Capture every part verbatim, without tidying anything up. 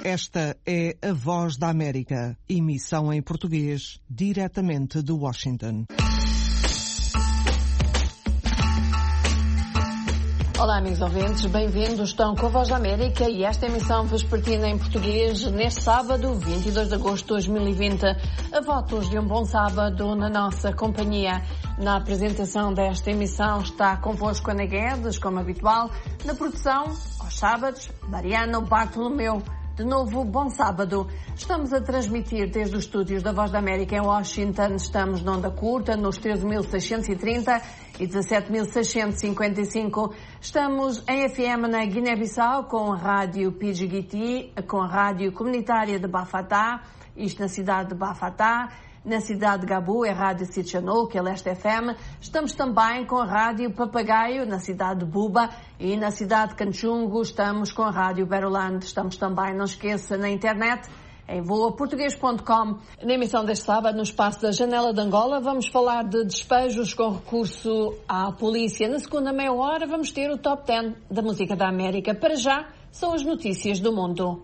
Esta é a Voz da América, emissão em português, diretamente de Washington. Olá, amigos ouvintes, bem-vindos. Estão com a Voz da América e esta emissão vespertina em português neste sábado, vinte e dois de agosto de dois mil e vinte. A votos de um bom sábado na nossa companhia. Na apresentação desta emissão está convosco Ana Guedes, como habitual. Na produção, aos sábados, Mariano Bartolomeu. De novo, bom sábado. Estamos a transmitir desde os estúdios da Voz da América em Washington. Estamos na onda curta, nos treze mil seiscentos e trinta e dezassete mil seiscentos e cinquenta e cinco. Estamos em F M na Guiné-Bissau com a rádio P G G T, com a rádio comunitária de Bafatá, isto na cidade de Bafatá. Na cidade de Gabu é a Rádio Sitchanou, que é Leste F M. Estamos também com a Rádio Papagaio, na cidade de Buba. E na cidade de Canchungo estamos com a Rádio Beroland. Estamos também, não esqueça, na internet, em voa português ponto com. Na emissão deste sábado, no espaço da Janela de Angola, vamos falar de despejos com recurso à polícia. Na segunda meia hora, vamos ter o Top dez da música da América. Para já, são as notícias do mundo.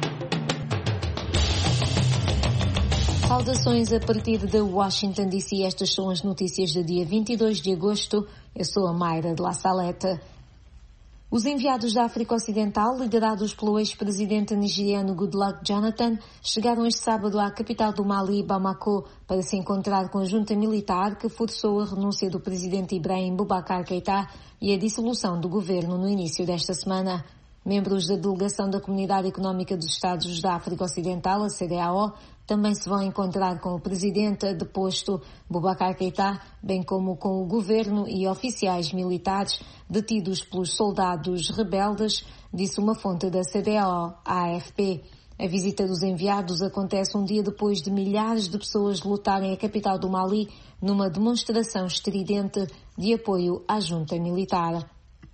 Saudações a partir de Washington D C. Estas são as notícias do dia vinte e dois de agosto. Eu sou a Mayra de La Salete. Os enviados da África Ocidental, liderados pelo ex-presidente nigeriano Goodluck Jonathan, chegaram este sábado à capital do Mali, Bamako, para se encontrar com a junta militar que forçou a renúncia do presidente Ibrahim Boubacar Keïta e a dissolução do governo no início desta semana. Membros da delegação da Comunidade Económica dos Estados da África Ocidental, a C D A O, também se vão encontrar com o presidente deposto Boubacar Keïta, bem como com o governo e oficiais militares detidos pelos soldados rebeldes, disse uma fonte da C D A O à A F P. A visita dos enviados acontece um dia depois de milhares de pessoas lutarem a capital do Mali numa demonstração estridente de apoio à junta militar.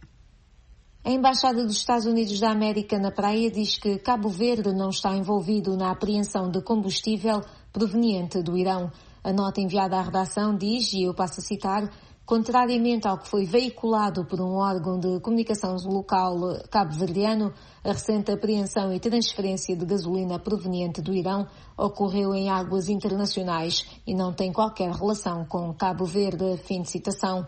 A Embaixada dos Estados Unidos da América na Praia diz que Cabo Verde não está envolvido na apreensão de combustível proveniente do Irão. A nota enviada à redação diz, e eu passo a citar, contrariamente ao que foi veiculado por um órgão de comunicação local cabo-verdiano, a recente apreensão e transferência de gasolina proveniente do Irão ocorreu em águas internacionais e não tem qualquer relação com Cabo Verde. Fim de citação.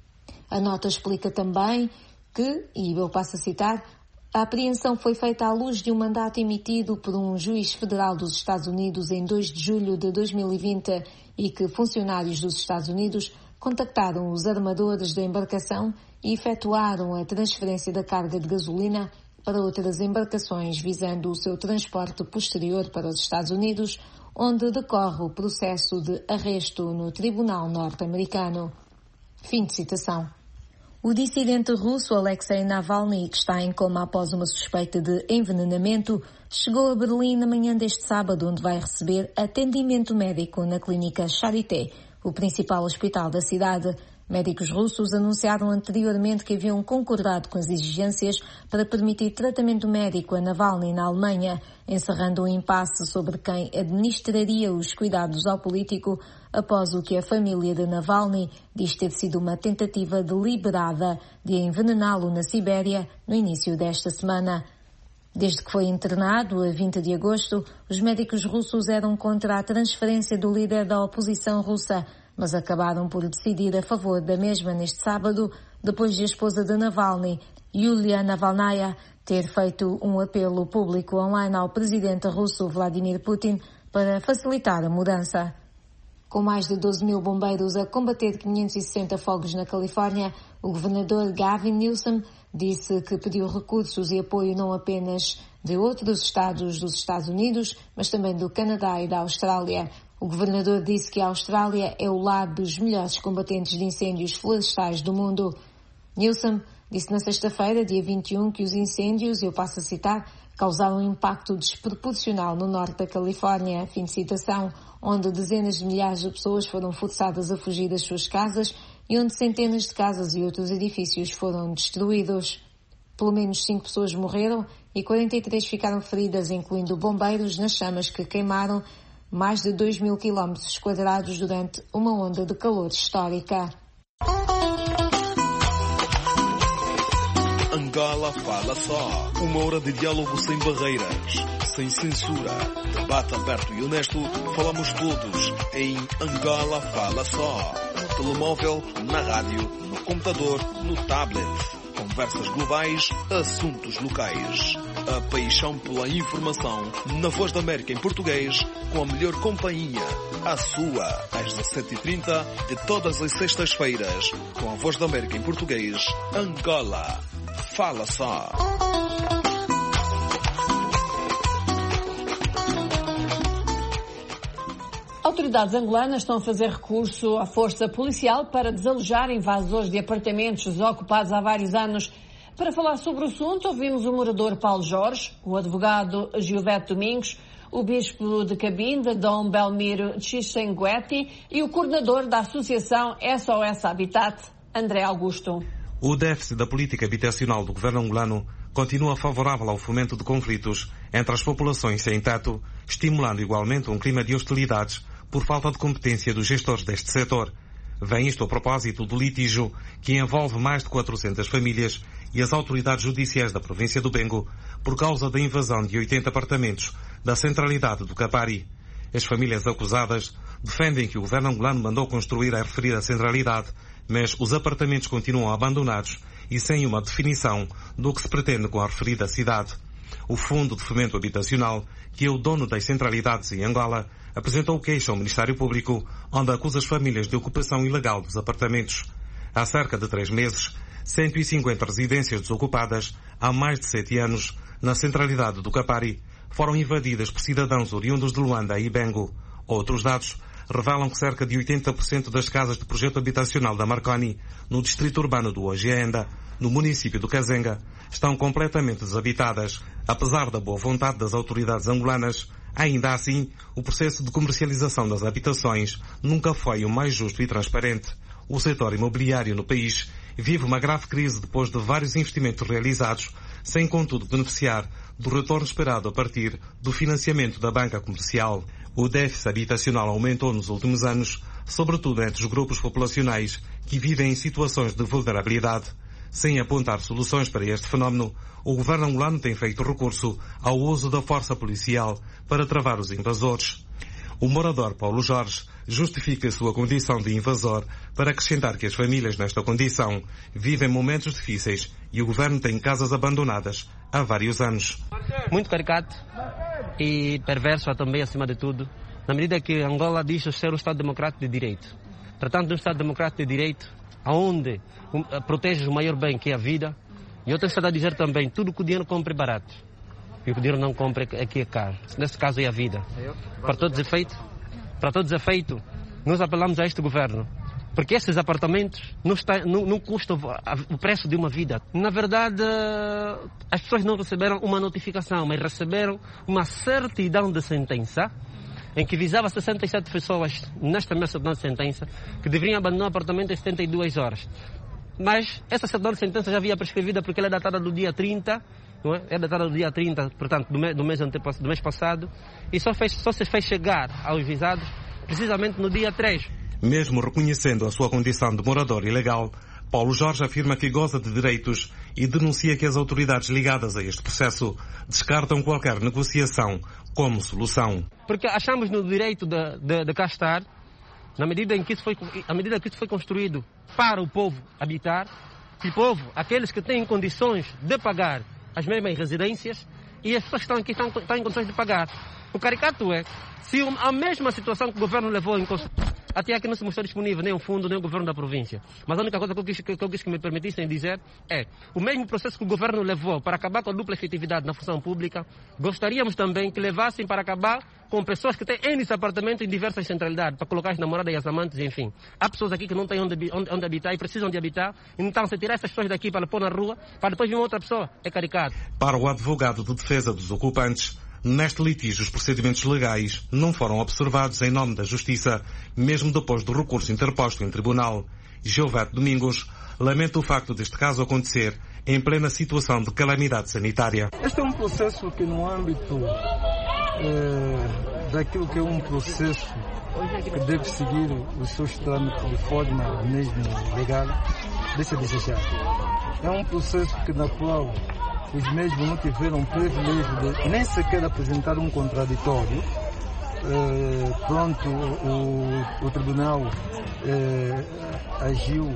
A nota explica também que, e eu passo a citar, a apreensão foi feita à luz de um mandato emitido por um juiz federal dos Estados Unidos em dois de julho de dois mil e vinte e que funcionários dos Estados Unidos contactaram os armadores da embarcação e efetuaram a transferência da carga de gasolina para outras embarcações visando o seu transporte posterior para os Estados Unidos, onde decorre o processo de arresto no Tribunal norte-americano. Fim de citação. O dissidente russo Alexei Navalny, que está em coma após uma suspeita de envenenamento, chegou a Berlim na manhã deste sábado, onde vai receber atendimento médico na clínica Charité, o principal hospital da cidade. Médicos russos anunciaram anteriormente que haviam concordado com as exigências para permitir tratamento médico a Navalny na Alemanha, encerrando um impasse sobre quem administraria os cuidados ao político após o que a família de Navalny diz ter sido uma tentativa deliberada de envenená-lo na Sibéria no início desta semana. Desde que foi internado, a vinte de agosto, os médicos russos eram contra a transferência do líder da oposição russa, mas acabaram por decidir a favor da mesma neste sábado, depois de a esposa de Navalny, Yulia Navalnaya, ter feito um apelo público online ao presidente russo Vladimir Putin para facilitar a mudança. Com mais de doze mil bombeiros a combater quinhentos e sessenta fogos na Califórnia, o governador Gavin Newsom disse que pediu recursos e apoio não apenas de outros estados dos Estados Unidos, mas também do Canadá e da Austrália. O governador disse que a Austrália é o lar dos melhores combatentes de incêndios florestais do mundo. Newsom disse na sexta-feira, dia vinte e um, que os incêndios, eu passo a citar, causaram um impacto desproporcional no norte da Califórnia, fim de citação, onde dezenas de milhares de pessoas foram forçadas a fugir das suas casas e onde centenas de casas e outros edifícios foram destruídos. Pelo menos cinco pessoas morreram e quarenta e três ficaram feridas, incluindo bombeiros, nas chamas que queimaram mais de dois mil quilómetros quadrados durante uma onda de calor histórica. Angola Fala Só. Uma hora de diálogo sem barreiras, sem censura. Debate aberto e honesto. Falamos todos em Angola Fala Só. No telemóvel, na rádio, no computador, no tablet. Conversas globais, assuntos locais. A paixão pela informação na Voz da América em português, com a melhor companhia. A sua, às dezassete e trinta, de todas as sextas-feiras, com a Voz da América em português, Angola Fala Só. Autoridades angolanas estão a fazer recurso à força policial para desalojar invasores de apartamentos desocupados há vários anos. Para falar sobre o assunto, ouvimos o morador Paulo Jorge, o advogado Gilberto Domingos, o bispo de Cabinda, Dom Belmiro Xixengueti, e o coordenador da associação S O S Habitat, André Augusto. O déficit da política habitacional do governo angolano continua favorável ao fomento de conflitos entre as populações sem teto, estimulando igualmente um clima de hostilidades por falta de competência dos gestores deste setor. Vem isto a propósito do litígio que envolve mais de quatrocentas famílias e as autoridades judiciais da província do Bengo por causa da invasão de oitenta apartamentos da centralidade do Capari. As famílias acusadas defendem que o governo angolano mandou construir a referida centralidade, mas os apartamentos continuam abandonados e sem uma definição do que se pretende com a referida cidade. O Fundo de Fomento Habitacional, que é o dono das centralidades em Angola, apresentou queixa ao Ministério Público, onde acusa as famílias de ocupação ilegal dos apartamentos. Há cerca de três meses, cento e cinquenta residências desocupadas, há mais de sete anos, na centralidade do Capari, foram invadidas por cidadãos oriundos de Luanda e Bengo. Outros dados revelam que cerca de oitenta por cento das casas de projeto habitacional da Marconi, no distrito urbano do Ogienda, no município do Kazenga, estão completamente desabitadas. Apesar da boa vontade das autoridades angolanas, ainda assim, o processo de comercialização das habitações nunca foi o mais justo e transparente. O setor imobiliário no país vive uma grave crise depois de vários investimentos realizados, sem contudo beneficiar do retorno esperado a partir do financiamento da banca comercial. O déficit habitacional aumentou nos últimos anos, sobretudo entre os grupos populacionais que vivem em situações de vulnerabilidade. Sem apontar soluções para este fenómeno, o governo angolano tem feito recurso ao uso da força policial para travar os invasores. O morador Paulo Jorge justifica a sua condição de invasor para acrescentar que as famílias nesta condição vivem momentos difíceis e o governo tem casas abandonadas há vários anos. Muito caricato e perverso também, acima de tudo, na medida que Angola diz ser um Estado democrático de direito. Tratando de um Estado democrático de direito, onde protege o maior bem, que é a vida, e eu tenho estado a dizer também, tudo que o dinheiro compra é barato. E o que o dinheiro não compra é que é caro. Nesse caso é a vida. Para todos os efeitos, para todos os efeitos, nós apelamos a este governo, porque esses apartamentos não, está, não, não custam o preço de uma vida. Na verdade, as pessoas não receberam uma notificação, mas receberam uma certidão de sentença, em que visava sessenta e sete pessoas, nesta mesma certidão de sentença, que deveriam abandonar o apartamento em setenta e duas horas. Mas essa certidão de sentença já havia prescrevida porque ela é datada do dia trinta, não é? É datada do dia trinta, portanto, do mês, do mês, antepass- do mês passado, e só, fez, só se fez chegar aos juizados precisamente no dia três. Mesmo reconhecendo a sua condição de morador ilegal, Paulo Jorge afirma que goza de direitos e denuncia que as autoridades ligadas a este processo descartam qualquer negociação como solução. Porque achamos no direito de, de, de cá estar, na medida em que isso foi, à medida que isso foi construído para o povo habitar, e o povo, aqueles que têm condições de pagar as mesmas residências, e as pessoas que estão aqui estão, estão em condições de pagar. O caricato é, se a mesma situação que o governo levou em consideração, até aqui não se mostrou disponível nem o fundo, nem o governo da província. Mas a única coisa que eu quis que, eu quis que me permitissem dizer é, o mesmo processo que o governo levou para acabar com a dupla efetividade na função pública, gostaríamos também que levassem para acabar com pessoas que têm N apartamentos em diversas centralidades, para colocar as namoradas e as amantes, enfim. Há pessoas aqui que não têm onde, onde, onde habitar e precisam de habitar, então se tirar essas pessoas daqui para pôr na rua, para depois vir uma outra pessoa, é caricato. Para o advogado de defesa dos ocupantes, neste litígio, os procedimentos legais não foram observados em nome da Justiça, mesmo depois do recurso interposto em tribunal. Gilberto Domingos lamenta o facto deste caso acontecer em plena situação de calamidade sanitária. Este é um processo que, no âmbito é, daquilo que é um processo que deve seguir os seus trâmites de forma mesmo legal, deixa de desejar. é um processo que, na qual os mesmos não tiveram privilégio de nem sequer apresentar um contraditório. Uh, pronto, o, o tribunal uh, agiu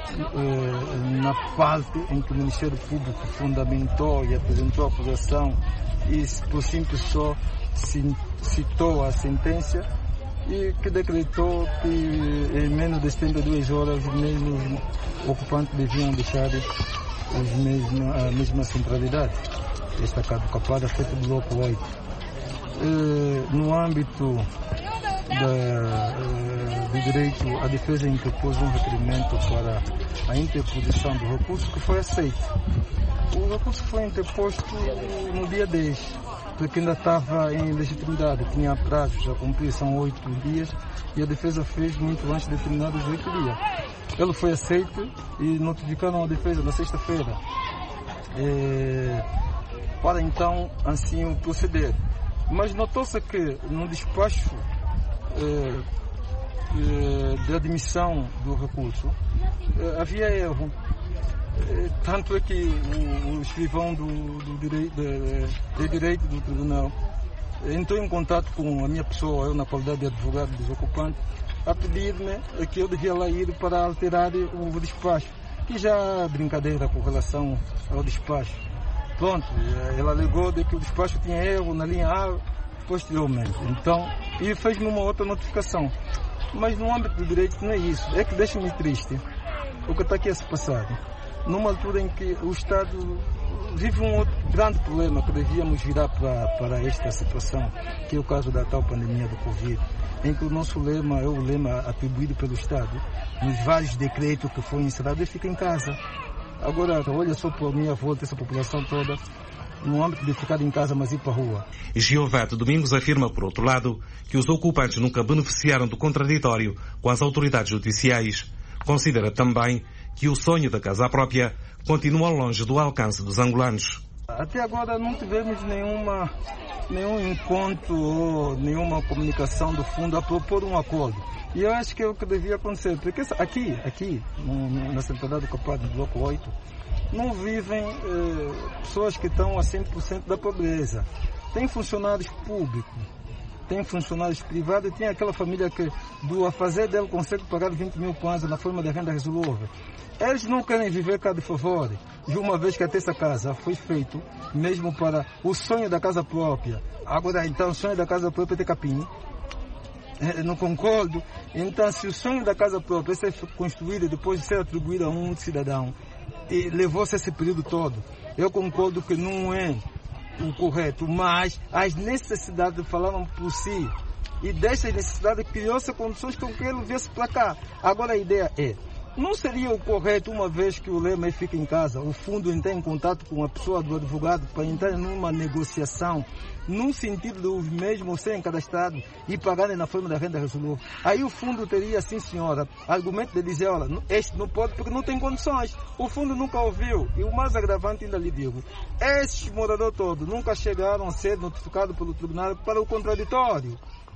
uh, na parte em que o Ministério Público fundamentou e apresentou a acusação e por simples só citou a sentença e que decretou que em menos de setenta e duas horas os mesmos ocupantes deviam deixar os mesmos, a mesma centralidade. Esta caducapada feita do bloco oito. Uh, no âmbito da, uh, do direito, a defesa interpôs um requerimento para a interposição do recurso que foi aceito. O recurso foi interposto no dia dez, porque ainda estava em legitimidade, tinha prazos a cumprir, são oito dias, e a defesa fez muito antes de terminar os oito dias. Ele foi aceito e notificaram a defesa na sexta-feira, é, para então assim proceder. Mas notou-se que no despacho eh, eh, de admissão do recurso eh, havia erro. Eh, tanto é que o, o escrivão do, do direito, de, de direito do tribunal entrou em contato com a minha pessoa, eu na qualidade de advogado desocupante, a pedir-me que eu devia lá ir para alterar o despacho. Que já há brincadeira com relação ao despacho. Pronto, ela alegou de que o despacho tinha erro na linha A posteriormente. Então, e fez-me uma outra notificação. Mas no âmbito do direito não é isso. É que deixa-me triste o que está aqui a se passar. Numa altura em que o Estado vive um outro grande problema que devíamos virar para, para esta situação, que é o caso da tal pandemia do Covid, em que o nosso lema é o lema atribuído pelo Estado, nos vários decretos que foi encerrado, é fica em casa. Agora, olha só por minha volta, essa população toda, no âmbito de ficar em casa, mas ir para a rua. Giovato Domingos afirma, por outro lado, que os ocupantes nunca beneficiaram do contraditório com as autoridades judiciais. Considera também que o sonho da casa própria continua longe do alcance dos angolanos. Até agora não tivemos nenhuma, nenhum encontro ou nenhuma comunicação do fundo a propor um acordo. E eu acho que é o que devia acontecer, porque aqui, aqui no, no, na centralidade do Capado, do bloco oito, não vivem eh, pessoas que estão a cem por cento da pobreza. Tem funcionários públicos, tem funcionários privados e tem aquela família que do a fazer dele consegue pagar vinte mil kwanza na forma de renda resolúvel. Eles não querem viver cá de favor. E uma vez que até essa casa foi feito mesmo para o sonho da casa própria. Agora então o sonho da casa própria é ter capim. Eu não concordo. Então, se o sonho da casa própria é ser construído e depois de ser atribuído a um cidadão, e levou-se esse período todo, eu concordo que não é o correto, mas as necessidades falavam por si. E dessas necessidades criou-se condições com que ele viesse para cá. Agora a ideia é, não seria o correto, uma vez que o lema fica em casa, o fundo entrar em contato com a pessoa do advogado para entrar numa negociação, no sentido de os mesmos serem cadastrados e pagarem na forma da renda resolúvel. Aí o fundo teria, sim senhora, argumento de dizer, olha, este não pode porque não tem condições. O fundo nunca ouviu. E o mais agravante ainda lhe digo, esses moradores todos nunca chegaram a ser notificados pelo tribunal para o contraditório.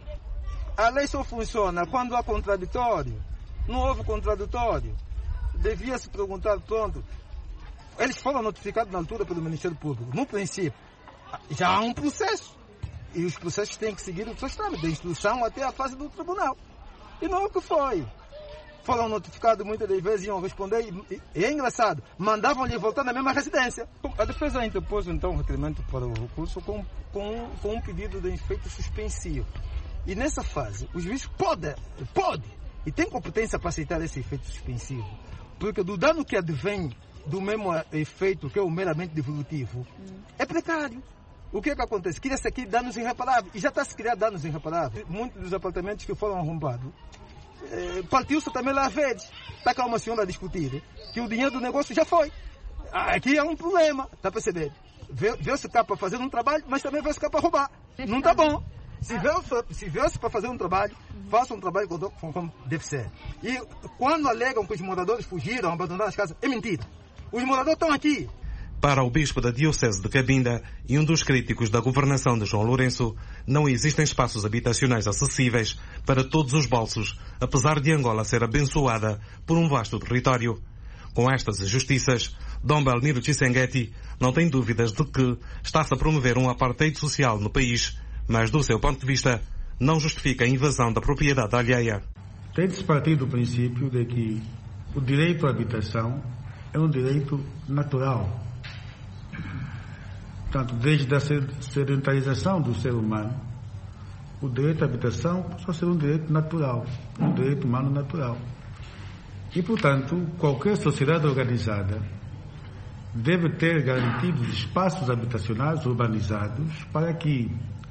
A lei só funciona quando há contraditório. Não houve contraditório. Devia se perguntar, pronto, eles foram notificados na altura pelo Ministério Público. No princípio, já há um processo. E os processos têm que seguir o seus trâmites, da instrução até a fase do tribunal. E não é o que foi. Foram notificados muitas das vezes, iam responder, e, e é engraçado, mandavam-lhe voltar na mesma residência. A defesa interpôs então um requerimento para o recurso com, com, com um pedido de efeito suspensivo. E nessa fase, o juiz pode, pode, e tem competência para aceitar esse efeito suspensivo, porque do dano que advém do mesmo efeito, que é o meramente devolutivo, hum. é precário. O que é que acontece? Cria-se aqui danos irreparáveis, e já está a se criar danos irreparáveis. Muitos dos apartamentos que foram arrombados, eh, partiu-se também lá a vez. Está cá uma senhora a discutir que o dinheiro do negócio já foi. Aqui é um problema, está a perceber? Veio-se cá para fazer um trabalho, mas também veio-se cá para roubar. Não está bom. Se veio-se se veio para fazer um trabalho, faça um trabalho como deve ser. E quando alegam que os moradores fugiram, abandonaram as casas, é mentira. Os moradores estão aqui. Para o bispo da Diocese de Cabinda e um dos críticos da governação de João Lourenço, não existem espaços habitacionais acessíveis para todos os bolsos, apesar de Angola ser abençoada por um vasto território. Com estas injustiças, Dom Belmiro Tshisekedi não tem dúvidas de que está-se a promover um apartheid social no país, mas do seu ponto de vista não justifica a invasão da propriedade alheia. Tem de se partir do princípio de que o direito à habitação é um direito natural. Portanto, desde a sedentarização do ser humano, o direito à habitação pode ser um direito natural, um direito humano natural. E, portanto, qualquer sociedade organizada deve ter garantidos espaços habitacionais urbanizados para que,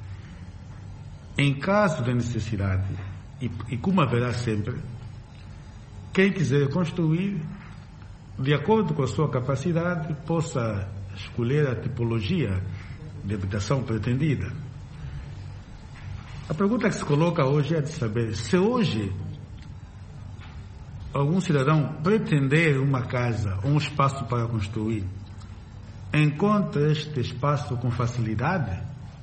em caso de necessidade, e, e como haverá sempre, quem quiser construir, de acordo com a sua capacidade, possa escolher a tipologia de habitação pretendida. A pergunta que se coloca hoje é de saber se hoje algum cidadão pretender uma casa ou um espaço para construir, encontra este espaço com facilidade?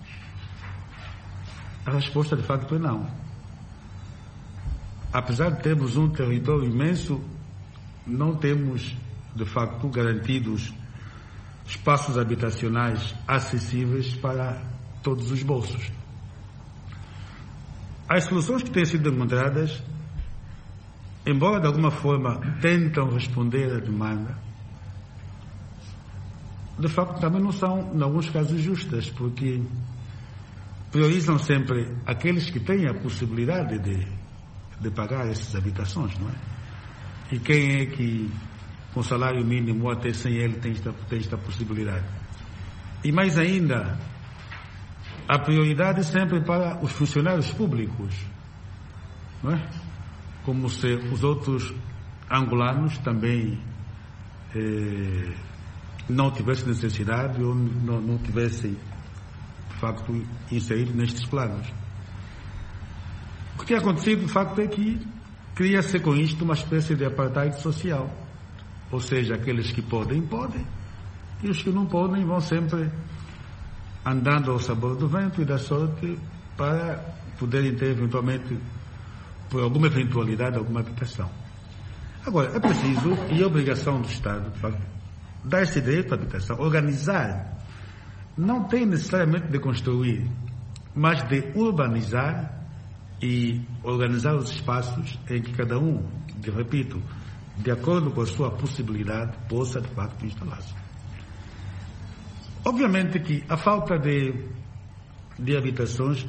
A resposta de facto é não. Apesar de termos um território imenso, não temos de facto garantidos espaços habitacionais acessíveis para todos os bolsos. As soluções que têm sido demonstradas, embora de alguma forma tentam responder à demanda, de facto também não são, em alguns casos, justas, porque priorizam sempre aqueles que têm a possibilidade de, de pagar essas habitações, não é? E quem é que, com salário mínimo ou até sem ele, tem esta, tem esta possibilidade? E mais ainda, a prioridade sempre para os funcionários públicos, não é? Como se os outros angolanos também eh, não tivessem necessidade ou não, não tivessem, de facto, inserido nestes planos. O que tem acontecido, de facto, é que cria-se com isto uma espécie de apartheid social. Ou seja, aqueles que podem, podem, e os que não podem vão sempre andando ao sabor do vento e da sorte para poderem ter, eventualmente, por alguma eventualidade, alguma habitação. Agora, é preciso, e é obrigação do Estado, de facto, dar esse direito à habitação, organizar. Não tem necessariamente de construir, mas de urbanizar e organizar os espaços em que cada um, de, repito, de acordo com a sua possibilidade, possa, de facto, instalar-se. Obviamente que a falta de, de habitações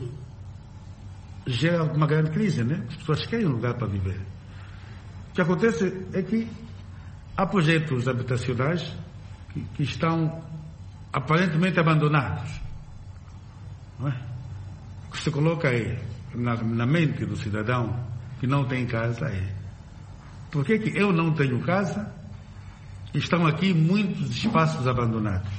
gera uma grande crise, né? As pessoas querem um lugar para viver. O que acontece é que há projetos habitacionais que, que estão aparentemente abandonados, não é? O que se coloca aí na, na mente do cidadão que não tem casa é: por que que eu não tenho casa e estão aqui muitos espaços abandonados?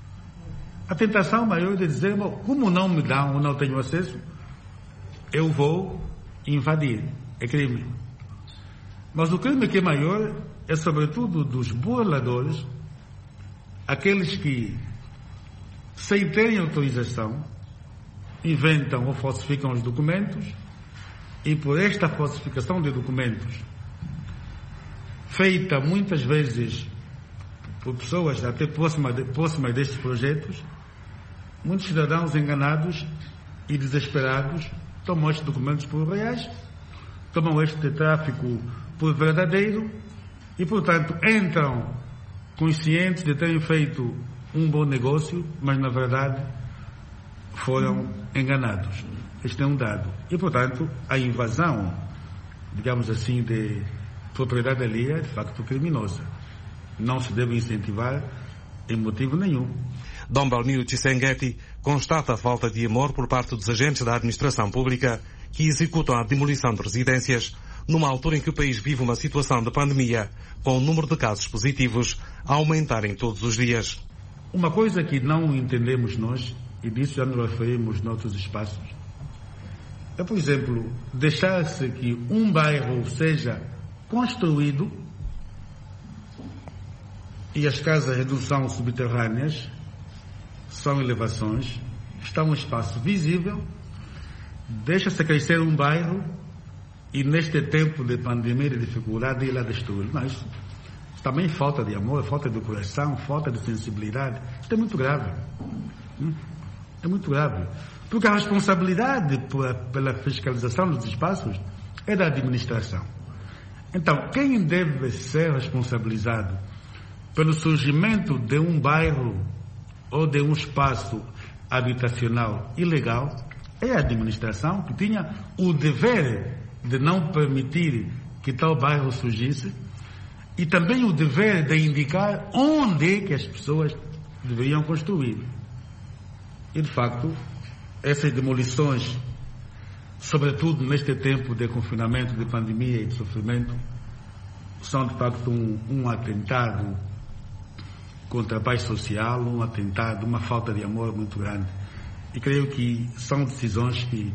A tentação maior de dizer, bom, como não me dão ou não tenho acesso, eu vou invadir. É crime. Mas o crime que é maior é sobretudo dos burladores, aqueles que, sem terem autorização, inventam ou falsificam os documentos, e por esta falsificação de documentos, feita muitas vezes por pessoas até próximas, de, próximas destes projetos, muitos cidadãos enganados e desesperados tomam estes documentos por reais, tomam este tráfico por verdadeiro e, portanto, entram conscientes de terem feito um bom negócio, mas, na verdade, foram enganados. Este é um dado. E, portanto, a invasão, digamos assim, de propriedade alheia é, de facto, criminosa. Não se deve incentivar em motivo nenhum. Dom Belmiro Tshisekedi constata a falta de amor por parte dos agentes da administração pública que executam a demolição de residências numa altura em que o país vive uma situação de pandemia, com o número de casos positivos a aumentarem todos os dias. Uma coisa que não entendemos nós, e disso já nos referimos noutros espaços, é, por exemplo, deixar-se que um bairro seja construído e as casas não são subterrâneas, são elevações, está um espaço visível, deixa-se crescer um bairro e neste tempo de pandemia e de dificuldade ele a destruir. Não, isso, também falta de amor, falta de coração, falta de sensibilidade. Isto é muito grave. É muito grave. Porque a responsabilidade pela fiscalização dos espaços é da administração. Então, quem deve ser responsabilizado pelo surgimento de um bairro ou de um espaço habitacional ilegal é a administração, que tinha o dever de não permitir que tal bairro surgisse e também o dever de indicar onde é que as pessoas deveriam construir. E, de facto, essas demolições, sobretudo neste tempo de confinamento, de pandemia e de sofrimento, são, de facto, um, um atentado contra a paz social, um atentado, uma falta de amor muito grande. E creio que são decisões que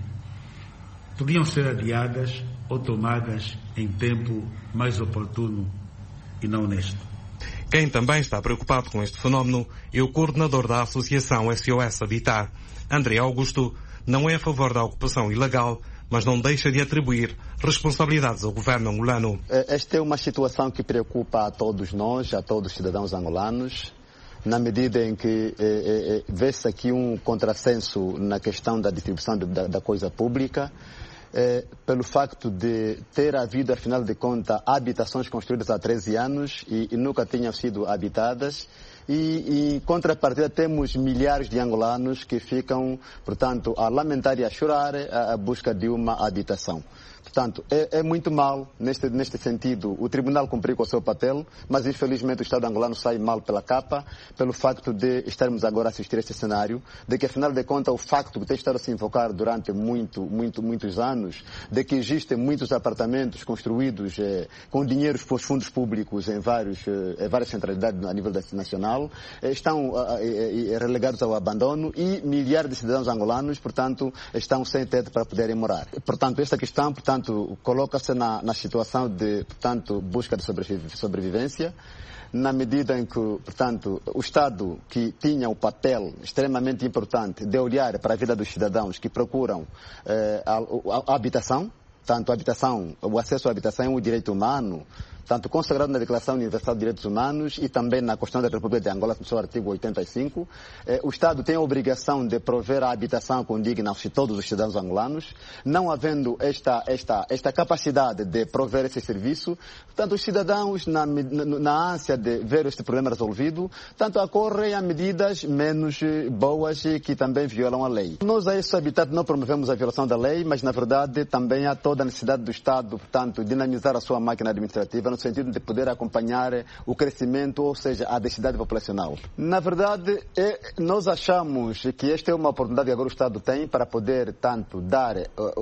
podiam ser adiadas ou tomadas em tempo mais oportuno e não neste. Quem também está preocupado com este fenómeno é o coordenador da Associação S O S Habitat. André Augusto não é a favor da ocupação ilegal, mas não deixa de atribuir responsabilidades ao governo angolano. Esta é uma situação que preocupa a todos nós, a todos os cidadãos angolanos, na medida em que eh, eh, vê-se aqui um contrassenso na questão da distribuição de, da, da coisa pública, eh, pelo facto de ter havido, afinal de contas, habitações construídas há treze anos e, e nunca tinham sido habitadas. E, e, em contrapartida, temos milhares de angolanos que ficam, portanto, a lamentar e a chorar a, a busca de uma habitação. Portanto, é, é muito mal, neste, neste sentido, o Tribunal cumprir com o seu papel, mas infelizmente o Estado angolano sai mal pela capa, pelo facto de estarmos agora a assistir a este cenário, de que, afinal de contas, o facto que tem estado a se invocar durante muito, muito, muitos anos, de que existem muitos apartamentos construídos eh, com dinheiros para os fundos públicos em, vários, eh, em várias centralidades a nível nacional, eh, estão eh, eh, relegados ao abandono e milhares de cidadãos angolanos, portanto, estão sem teto para poderem morar. Portanto, esta questão, portanto, coloca-se na, na situação de, portanto, busca de sobrevivência, na medida em que, portanto, o Estado, que tinha o papel extremamente importante de olhar para a vida dos cidadãos que procuram eh, a, a, a habitação, tanto a habitação, o acesso à habitação é um direito humano, tanto consagrado na Declaração Universal de Direitos Humanos e também na Constituição da República de Angola, no seu artigo oitenta e cinco. Eh, o Estado tem a obrigação de prover a habitação condigna a todos os cidadãos angolanos, não havendo esta, esta, esta capacidade de prover esse serviço, portanto, os cidadãos, na, na, na ânsia de ver este problema resolvido, tanto acorrem a medidas menos boas que também violam a lei. Nós, a esse Habitat, não promovemos a violação da lei, mas, na verdade, também há toda a necessidade do Estado, portanto, dinamizar a sua máquina administrativa, no sentido de poder acompanhar o crescimento, ou seja, a densidade populacional. Na verdade, é, nós achamos que esta é uma oportunidade que agora o Estado tem para poder, tanto, dar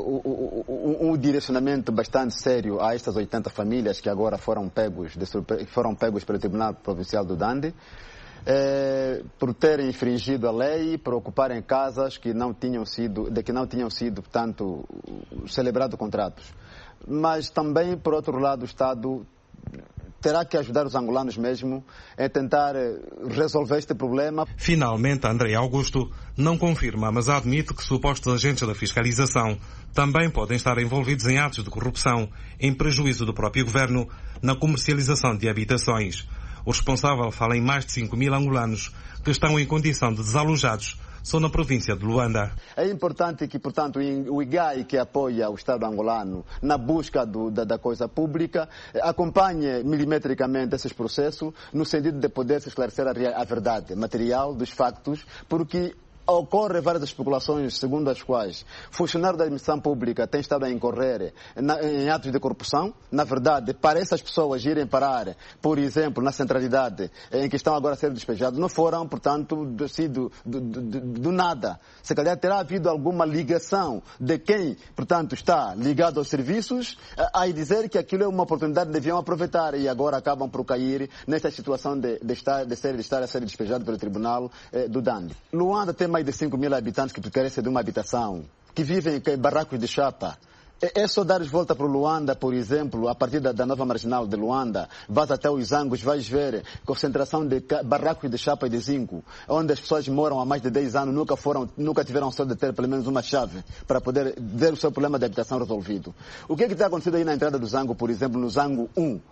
uh, um, um direcionamento bastante sério a estas oitenta famílias que agora foram pegos, de surpre... foram pegos pelo Tribunal Provincial do Dande, eh, por terem infringido a lei, por ocuparem casas que não tinham sido, de que não tinham sido, portanto, celebrados contratos. Mas também, por outro lado, o Estado terá que ajudar os angolanos mesmo a tentar resolver este problema. Finalmente, André Augusto não confirma, mas admite que supostos agentes da fiscalização também podem estar envolvidos em atos de corrupção, em prejuízo do próprio governo, na comercialização de habitações. O responsável fala em mais de cinco mil angolanos que estão em condição de desalojados só na província de Luanda. É importante que, portanto, o I G A I, que apoia o Estado angolano na busca do, da, da coisa pública, acompanhe milimetricamente esses processos, no sentido de poder se esclarecer a, a verdade material dos factos, porque ocorrem várias especulações segundo as quais funcionários da administração pública têm estado a incorrer na, em atos de corrupção. Na verdade, para essas pessoas irem parar, por exemplo, na centralidade em que estão agora a ser despejados, não foram, portanto, do, do, do, do, do nada. Se calhar terá havido alguma ligação de quem, portanto, está ligado aos serviços, a, a dizer que aquilo é uma oportunidade que deviam aproveitar e agora acabam por cair nesta situação de, de, estar, de, ser, de estar a ser despejado pelo Tribunal eh, do Dande. Luanda tem mais de cinco mil habitantes que carecem de uma habitação, que vivem em barracos de chapa. É só dar volta para o Luanda, por exemplo, a partir da, da nova marginal de Luanda, vais até os Zangos, vais ver concentração de barracos de chapa e de zinco, onde as pessoas moram há mais de dez anos, nunca foram, nunca tiveram sorte de ter pelo menos uma chave para poder ver o seu problema de habitação resolvido. O que é que está acontecendo aí na entrada do Zango, por exemplo, no Zango um?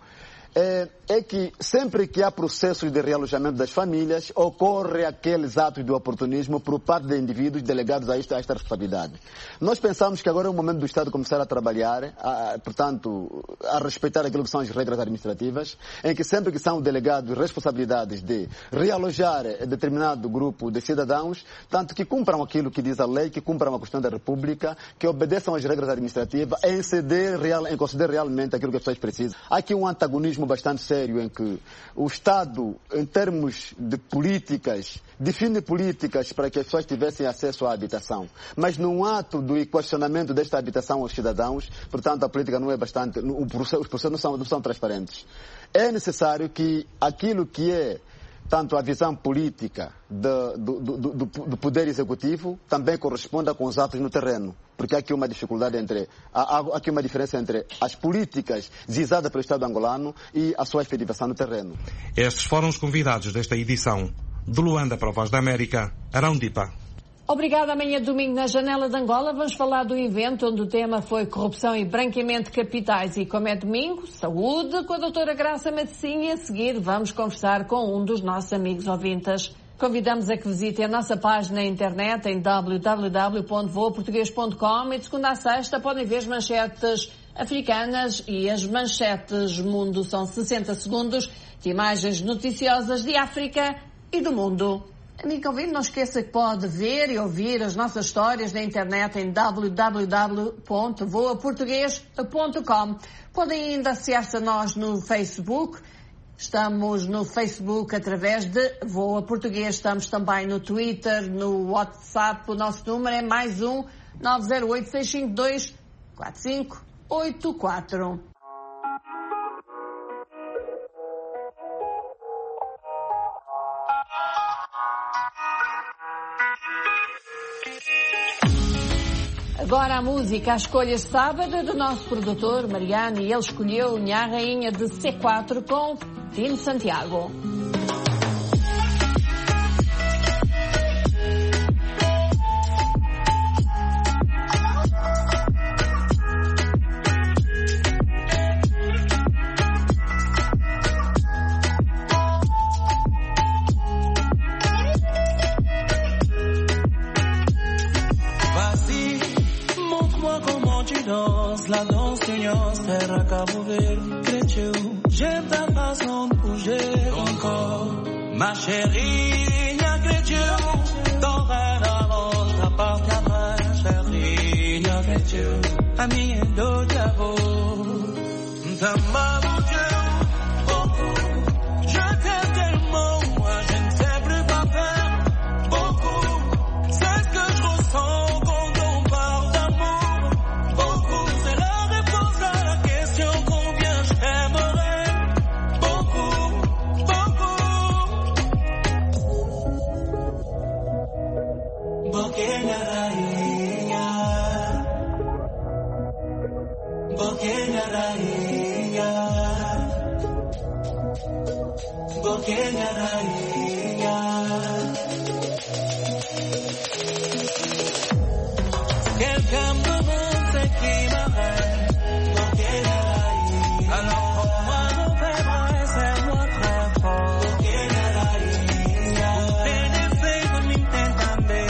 é, é que sempre que há processos de realojamento das famílias, ocorre aqueles atos de oportunismo por parte de indivíduos delegados a esta, a esta responsabilidade. Nós pensamos que agora é o momento do Estado começar a trabalhar, a, portanto, a respeitar aquilo que são as regras administrativas, em que sempre que são delegados responsabilidades de realojar determinado grupo de cidadãos, tanto que cumpram aquilo que diz a lei, que cumpram a Constituição da República, que obedeçam às regras administrativas, em ceder real, em considerar realmente aquilo que as pessoas precisam. Há aqui um antagonismo bastante sério em que o Estado, em termos de políticas, define políticas para que as pessoas tivessem acesso à habitação. Mas no ato do equacionamento desta habitação aos cidadãos, portanto, a política não é bastante, o processo, os processos não são, não são transparentes. É necessário que aquilo que é tanto a visão política do, do, do, do, do poder executivo também corresponda com os atos no terreno. Porque há aqui uma dificuldade entre, há, há aqui uma diferença entre as políticas zizadas pelo Estado angolano e a sua efetivação no terreno. Estes foram os convidados desta edição. De Luanda para a Voz da América, Arão Dipa. Obrigada. Amanhã domingo na Janela de Angola vamos falar do evento onde o tema foi corrupção e branqueamento de capitais, e como é domingo, saúde com a doutora Graça Matosinho, e a seguir vamos conversar com um dos nossos amigos ouvintes. Convidamos a que visitem a nossa página na internet em w w w ponto voa português ponto com, e de segunda a sexta podem ver as manchetes africanas e as manchetes mundo. São sessenta segundos de imagens noticiosas de África e do mundo. Amigo ouvinte, não esqueça que pode ver e ouvir as nossas histórias na internet em w w w ponto voa português ponto com. Podem ainda associar-se a nós no Facebook. Estamos no Facebook através de Voa Português. Estamos também no Twitter, no WhatsApp. O nosso número é mais um nove zero oito, seis cinco dois, quatro cinco oito quatro. Agora a música, a escolha sábado do nosso produtor Mariano, e ele escolheu Minha Rainha de C quatro com Tino Santiago. La danse d'union, terre Cabo Verde, chrétien. J'aime ta façon de bouger encore. Ma chérie, y'a chrétien. Ton rêve d'avance t'appartiendra, chérie, y'a chrétien. Ami et do diabo. Ta maman, beaucoup. Je t'aime tellement, moi je ne sais plus quoi faire. Beaucoup. C'est ce que je ressens quand on parle d'amour. Boqueña rainha, boqueña rainha, boqueña rainha. Quelqu'un me demande c'est qui m'arrête, boqueña rainha. Alors pour moi mon frère, c'est moi très fort, boqueña rainha. T'es con mi intentando.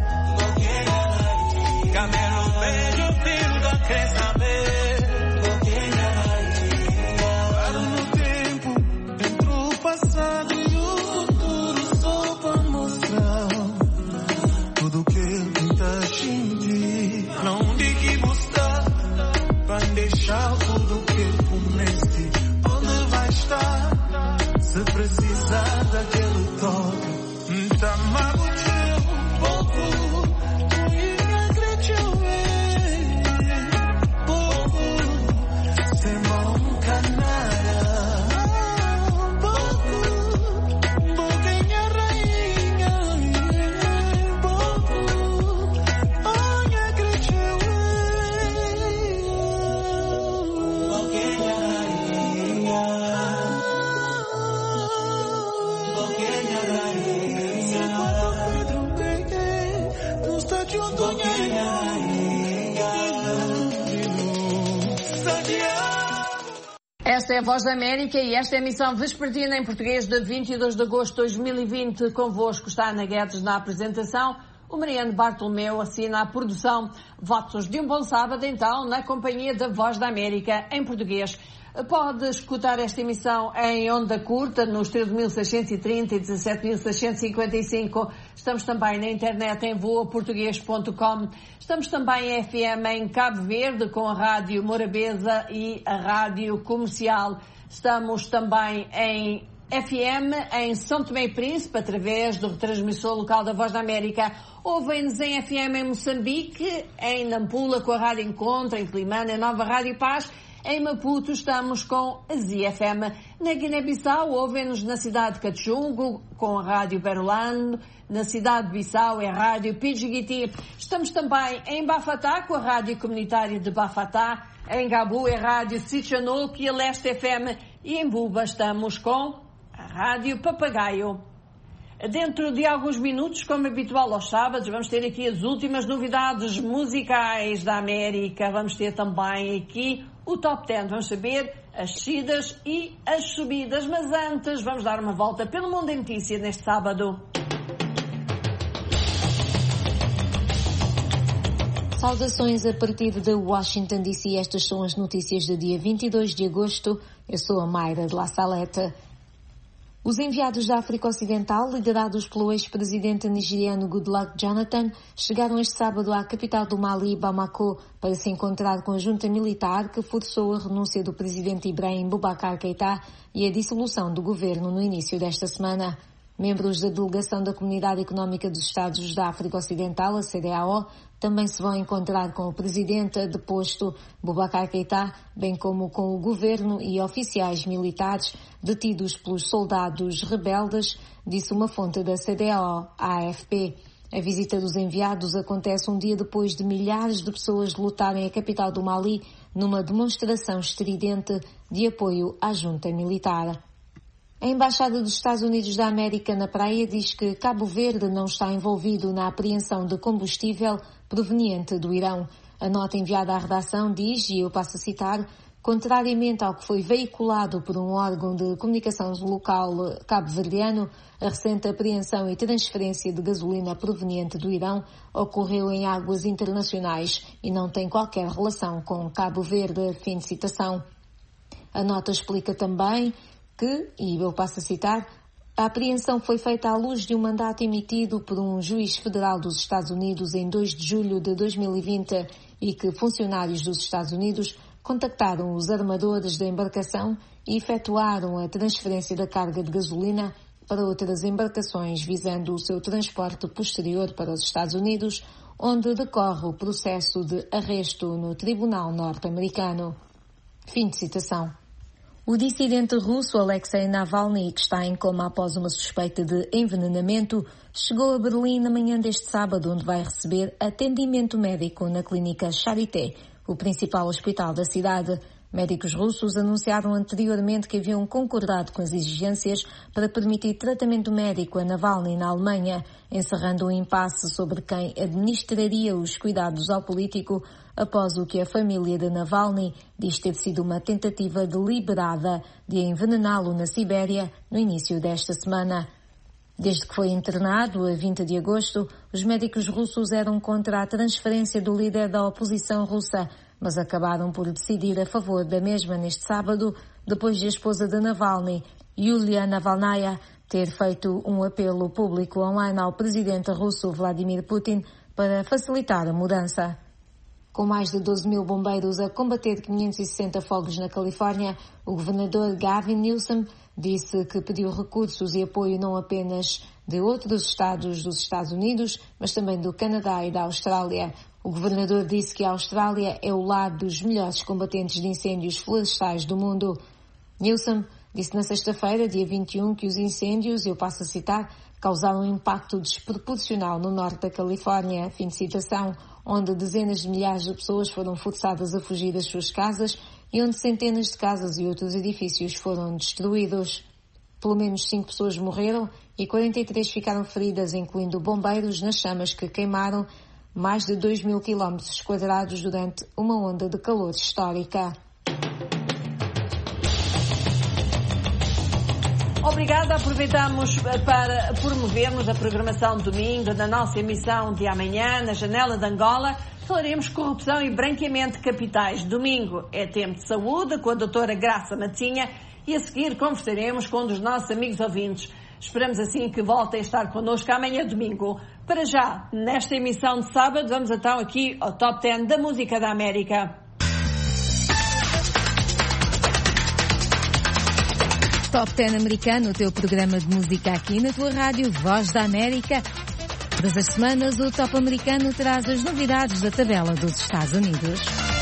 Camelo bello, filho quer saber. Boqueña rainha. Paro no tempo, entre o passado e o futuro, só para mostrar tudo que ele tentaste em ti. Não diga buscar, para deixar tudo que comeste. Onde vai estar, se precisar daquele toque. Tá magoado, pouco. Esta Esta é a Voz da América e esta é a emissão vespertina em português de vinte e dois de agosto de dois mil e vinte. Convosco está Ana Guedes na apresentação. O Mariano Bartolomeu assina a produção. Votos de um bom sábado, então, na companhia da Voz da América em português. Pode escutar esta emissão em onda curta, nos treze mil seiscentos e trinta e dezassete mil seiscentos e cinquenta e cinco. Estamos também na internet em voa português ponto com. Estamos também em F M em Cabo Verde, com a Rádio Morabeza e a Rádio Comercial. Estamos também em F M em São Tomé e Príncipe, através do retransmissor local da Voz da América. Ouvem-nos em F M em Moçambique, em Nampula com a Rádio Encontro, em Climane, a Nova Rádio Paz. Em Maputo estamos com a Z F M. Na Guiné-Bissau ouvem-nos na cidade de Cachungo com a Rádio Berolando. Na cidade de Bissau é a Rádio Pidjigiti. Estamos também em Bafatá com a Rádio Comunitária de Bafatá. Em Gabu é a Rádio Sichanouco e a Leste F M. E em Buba estamos com a Rádio Papagaio. Dentro de alguns minutos, como habitual aos sábados, vamos ter aqui as últimas novidades musicais da América. Vamos ter também aqui o Top dez. Vamos saber as descidas e as subidas. Mas antes, vamos dar uma volta pelo mundo em notícia neste sábado. Saudações a partir de Washington D C. Estas são as notícias do dia vinte e dois de agosto. Eu sou a Mayra de La Saleta. Os enviados da África Ocidental, liderados pelo ex-presidente nigeriano Goodluck Jonathan, chegaram este sábado à capital do Mali, Bamako, para se encontrar com a junta militar que forçou a renúncia do presidente Ibrahim Boubacar Keïta e a dissolução do governo no início desta semana. Membros da delegação da Comunidade Económica dos Estados da África Ocidental, a C D A O, também se vão encontrar com o presidente deposto Boubacar Keïta, bem como com o governo e oficiais militares detidos pelos soldados rebeldes, disse uma fonte da C D A O à A F P. A visita dos enviados acontece um dia depois de milhares de pessoas lutarem a capital do Mali numa demonstração estridente de apoio à junta militar. A Embaixada dos Estados Unidos da América na Praia diz que Cabo Verde não está envolvido na apreensão de combustível proveniente do Irão. A nota enviada à redação diz, e eu passo a citar, contrariamente ao que foi veiculado por um órgão de comunicação local cabo-verdiano, a recente apreensão e transferência de gasolina proveniente do Irão ocorreu em águas internacionais e não tem qualquer relação com Cabo Verde. Fim de citação. A nota explica também que, e eu passo a citar, a apreensão foi feita à luz de um mandato emitido por um juiz federal dos Estados Unidos em dois de julho de dois mil e vinte e que funcionários dos Estados Unidos contactaram os armadores da embarcação e efetuaram a transferência da carga de gasolina para outras embarcações visando o seu transporte posterior para os Estados Unidos, onde decorre o processo de arresto no Tribunal norte-americano. Fim de citação. O dissidente russo Alexei Navalny, que está em coma após uma suspeita de envenenamento, chegou a Berlim na manhã deste sábado, onde vai receber atendimento médico na clínica Charité, o principal hospital da cidade. Médicos russos anunciaram anteriormente que haviam concordado com as exigências para permitir tratamento médico a Navalny na Alemanha, encerrando um impasse sobre quem administraria os cuidados ao político após o que a família de Navalny diz ter sido uma tentativa deliberada de envenená-lo na Sibéria no início desta semana. Desde que foi internado, a vinte de agosto, os médicos russos eram contra a transferência do líder da oposição russa, mas acabaram por decidir a favor da mesma neste sábado, depois de a esposa de Navalny, Yulia Navalnaya, ter feito um apelo público online ao presidente russo Vladimir Putin para facilitar a mudança. Com mais de doze mil bombeiros a combater quinhentos e sessenta fogos na Califórnia, o governador Gavin Newsom disse que pediu recursos e apoio não apenas de outros estados dos Estados Unidos, mas também do Canadá e da Austrália. O governador disse que a Austrália é o lar dos melhores combatentes de incêndios florestais do mundo. Newsom disse na sexta-feira, dia vinte e um, que os incêndios, eu passo a citar, causaram um impacto desproporcional no norte da Califórnia, fim de citação, onde dezenas de milhares de pessoas foram forçadas a fugir das suas casas e onde centenas de casas e outros edifícios foram destruídos. Pelo menos cinco pessoas morreram e quarenta e três ficaram feridas, incluindo bombeiros, nas chamas que queimaram mais de dois mil quilómetros quadrados durante uma onda de calor histórica. Obrigada. Aproveitamos para promovermos a programação de domingo na nossa emissão de amanhã, na Janela de Angola. Falaremos corrupção e branqueamento de capitais. Domingo é tempo de saúde com a doutora Graça Matinha e a seguir conversaremos com um dos nossos amigos ouvintes. Esperamos assim que voltem a estar connosco amanhã domingo. Para já, nesta emissão de sábado, vamos então aqui ao Top dez da Música da América. Top dez americano, o teu programa de música aqui na tua rádio Voz da América. Todas as semanas o Top americano traz as novidades da tabela dos Estados Unidos.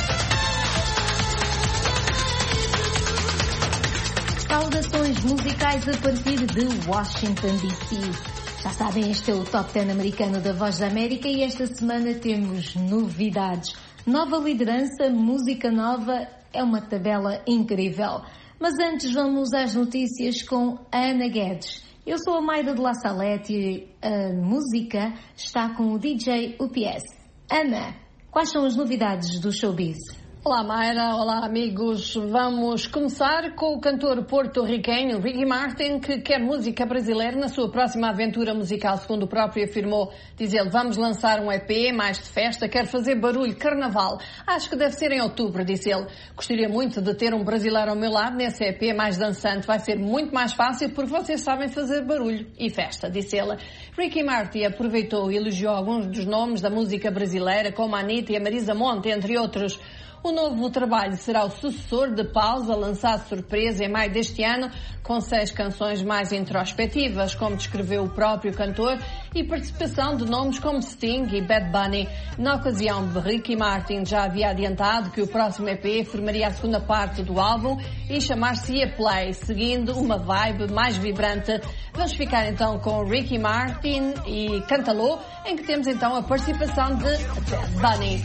Saudações musicais a partir de Washington D C. Já sabem, este é o Top dez americano da Voz da América e esta semana temos novidades. Nova liderança, música nova, é uma tabela incrível. Mas antes vamos às notícias com a Ana Guedes. Eu sou a Mayra de La Salete e a música está com o D J U P S. Ana, quais são as novidades do showbiz? Olá Mayra, olá amigos. Vamos começar com o cantor porto-riquenho Ricky Martin, que quer música brasileira na sua próxima aventura musical, segundo o próprio afirmou. Diz ele, vamos lançar um E P mais de festa, quero fazer barulho, carnaval. Acho que deve ser em outubro, disse ele. Gostaria muito de ter um brasileiro ao meu lado nesse E P mais dançante. Vai ser muito mais fácil porque vocês sabem fazer barulho e festa, disse ele. Ricky Martin aproveitou e elogiou alguns dos nomes da música brasileira, como a Anitta e a Marisa Monte, entre outros. O novo trabalho será o sucessor de Pausa, lançado surpresa em maio deste ano, com seis canções mais introspectivas, como descreveu o próprio cantor, e participação de nomes como Sting e Bad Bunny. Na ocasião, Ricky Martin já havia adiantado que o próximo E P formaria a segunda parte do álbum e chamar-se-ia Play, seguindo uma vibe mais vibrante. Vamos ficar então com Ricky Martin e Cantaló, em que temos então a participação de Bad Bunny.